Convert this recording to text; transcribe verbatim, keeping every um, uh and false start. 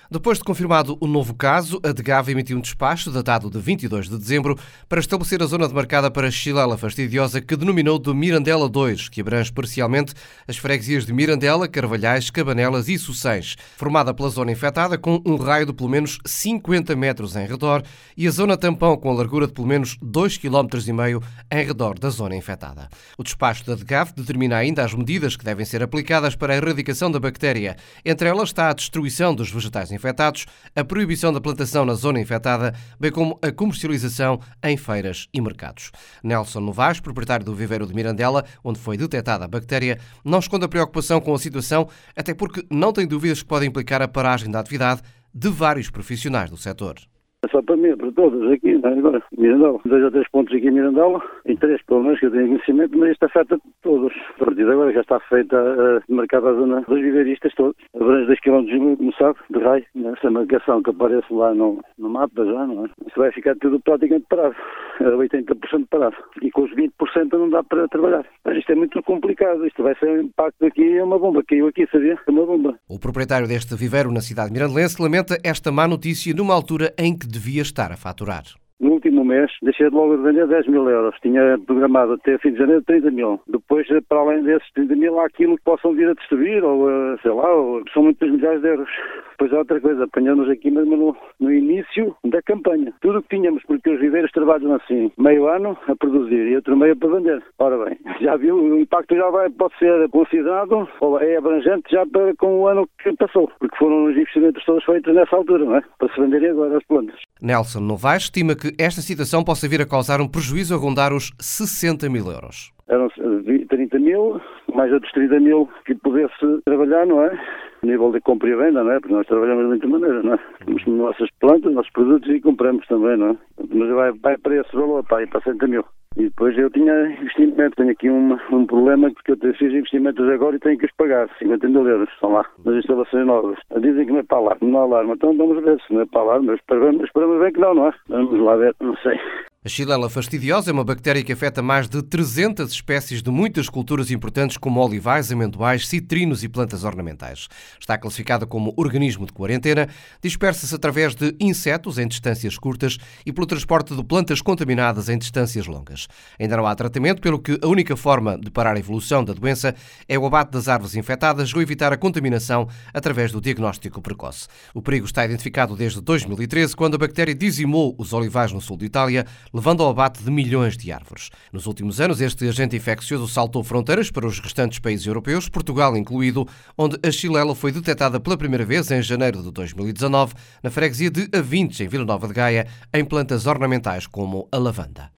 Depois de confirmado o novo caso, a DGAV emitiu um despacho, datado de vinte e dois de dezembro, para estabelecer a zona demarcada para Xilela fastidiosa, que denominou de Mirandela dois, que abrange parcialmente as freguesias de Mirandela, Carvalhais, Cabanelas e Sossens, formada pela zona infectada com um raio de pelo menos cinquenta metros em redor e a zona tampão com a largura de pelo menos dois vírgula cinco quilómetros em redor da zona infectada. O despacho da DGAV determina ainda as medidas que devem ser aplicadas para a erradicação da bactéria. Entre elas está a destruição dos vegetais infectados, a proibição da plantação na zona infectada, bem como a comercialização em feiras e mercados. Nelson Novaes, proprietário do viveiro de Mirandela, onde foi detectada a bactéria, não esconde a preocupação com a situação, até porque não tem dúvidas que pode implicar a paragem da atividade de vários profissionais do setor. É só para mim, para todos aqui, não é? Agora, Mirandela, dois ou três pontos aqui em Mirandela, em três pelo menos que eu tenho conhecimento, mas isto afeta todos. A partir de agora já está feita, a, marcada a zona dos viveiristas todos. Abrange dois quilómetros, como sabe, de raio, né? Essa marcação que aparece lá no, no mapa já, não é? Isso vai ficar tudo praticamente parado, oitenta por cento parado. E com os vinte por cento não dá para trabalhar. Mas isto é muito complicado, isto vai ser um impacto aqui, é uma bomba, caiu aqui, sabia? É uma bomba. O proprietário deste viveiro na cidade mirandelense lamenta esta má notícia numa altura em que devia estar a faturar. No último mês, deixei de logo de vender dez mil euros. Tinha programado até fim de janeiro trinta mil. Depois, para além desses trinta mil, há aquilo que possam vir a destruir, ou sei lá, ou, são muitos milhares de euros. Depois há outra coisa, apanhamos aqui mesmo no, no início da campanha. Tudo o que tínhamos, porque os viveiros trabalham assim, meio ano a produzir e outro meio para vender. Ora bem, já viu, o impacto já vai, pode ser considerado, ou é abrangente já para, com o ano que passou, porque foram os investimentos todos feitos nessa altura, não é? Para se venderem agora as plantas. Nelson Novaes estima que esta situação possa vir a causar um prejuízo a rondar os sessenta mil euros. Eram trinta mil, mais outros trinta mil que pudesse trabalhar, não é? A nível de compra e venda, não é? Porque nós trabalhamos de muita maneira, não é? Temos nossas plantas, nossos produtos e compramos também, não é? Mas vai, vai para esse valor, para, para sessenta mil. E depois eu tinha investimento, tenho aqui um, um problema porque eu fiz investimentos agora e tenho que os pagar, cinquenta mil euros, estão lá, nas instalações novas. Dizem que não é para alarme, não é alarme, então vamos ver se não é para alarme, mas esperamos, esperamos bem que não, não é? Vamos lá ver, não sei. A Xilela fastidiosa é uma bactéria que afeta mais de trezentas espécies de muitas culturas importantes como olivais, amendoais, citrinos e plantas ornamentais. Está classificada como organismo de quarentena, dispersa-se através de insetos em distâncias curtas e pelo transporte de plantas contaminadas em distâncias longas. Ainda não há tratamento, pelo que a única forma de parar a evolução da doença é o abate das árvores infectadas ou evitar a contaminação através do diagnóstico precoce. O perigo está identificado desde dois mil e treze, quando a bactéria dizimou os olivais no sul de Itália, levando ao abate de milhões de árvores. Nos últimos anos, este agente infeccioso saltou fronteiras para os restantes países europeus, Portugal incluído, onde a Xilela foi detectada pela primeira vez em janeiro de dois mil e dezanove, na freguesia de Avintes, em Vila Nova de Gaia, em plantas ornamentais como a lavanda.